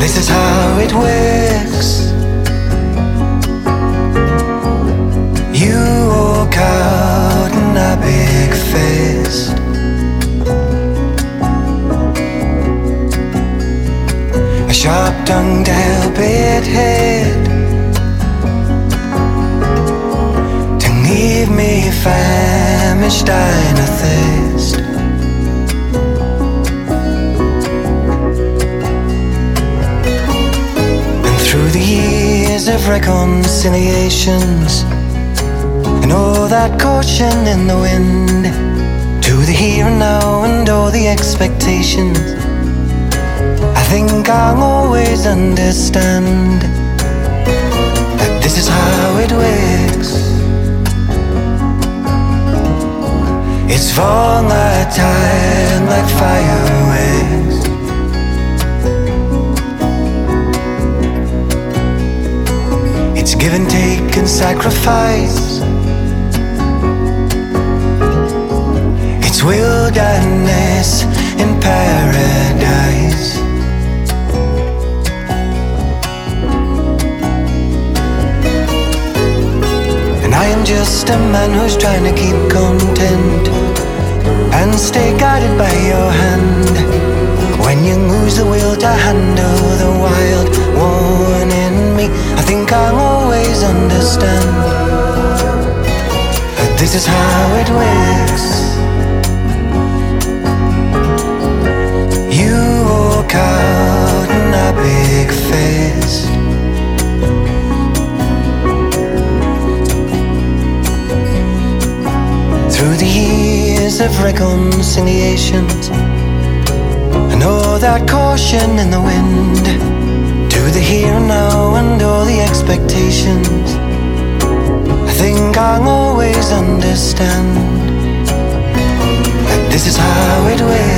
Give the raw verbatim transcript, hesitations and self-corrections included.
This is how it works. You walk out in a big fist. A sharp tongue to help it hit, to leave me famished and athirst. And through the years of reconciliations and all that caution in the wind, to the here and now and all the expectations, I think I'll always understand that this is how it works. It's volatile like fireworks. It's give and take and sacrifice. It's wilderness in paradise. And I am just a man who's trying to keep content and stay guided by your hand. When you lose the will to handle the wild one in me, I think I'll always understand that this is how it works. You walk out in a big fist. Through the years of reconciliations and all that caution in the wind, to the here and now and all the expectations, I think I'll always understand that this is how it works.